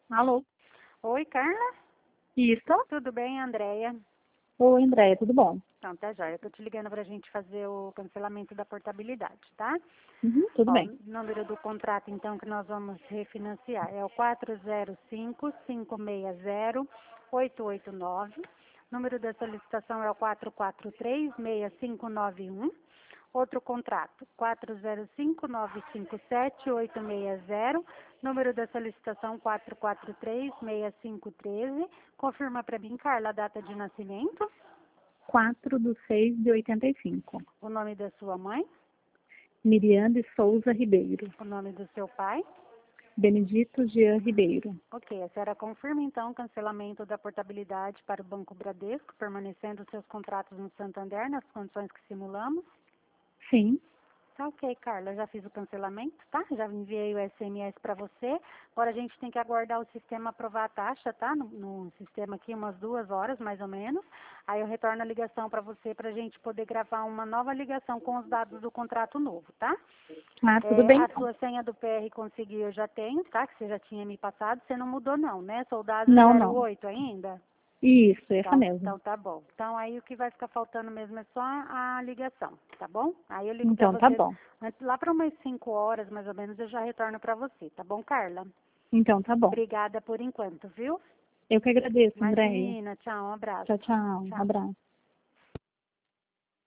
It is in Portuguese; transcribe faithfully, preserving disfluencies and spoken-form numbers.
Alô? Oi, Carla? Isso? Tudo bem, Andréia? Oi, Andréia, tudo bom? Então, tá jóia. Eu tô te ligando pra gente fazer o cancelamento da portabilidade, tá? Uhum, tudo Ó, bem. o número do contrato, então, que nós vamos refinanciar é o quatro zero cinco, cinco seis zero, oito oito nove. Número da solicitação é o quatro quatro três, seis cinco nove um. Outro contrato, quatro zero cinco, nove cinco sete, oito seis zero. Número da solicitação quatro quatro três, seis cinco um três. Confirma para mim, Carla, a data de nascimento, quatro de seis de oitenta e cinco. o nome da sua mãe, Miriam de Souza Ribeiro. o nome do seu pai. Benedito Jean Ribeiro. Ok, a senhora confirma então o cancelamento da portabilidade para o Banco Bradesco, permanecendo seus contratos no Santander nas condições que simulamos? Sim. Tá ok, Carla, já fiz o cancelamento, tá? Já enviei o S M S para você. Agora a gente tem que aguardar o sistema aprovar a taxa, tá? No, no sistema aqui, umas duas horas, mais ou menos. Aí eu retorno a ligação para você para a gente poder gravar uma nova ligação com os dados do contrato novo, tá? Ah, tudo É, bem a então. sua senha do P R conseguiu, eu já tenho, tá? Que você já tinha me passado. Você não mudou não, né? Soldado Não, zero não. oito ainda? Isso, essa Então, mesmo. então tá bom. Então aí o que vai ficar faltando mesmo é só a ligação, tá bom? Aí eu ligo pra Então tá você bom. antes- lá para umas cinco horas mais ou menos eu já retorno pra você, tá bom, Carla? Então tá bom. Obrigada por enquanto, viu? Eu que agradeço, Andréia. Imagina, tchau, um abraço. Tchau, tchau. Um Tchau. abraço.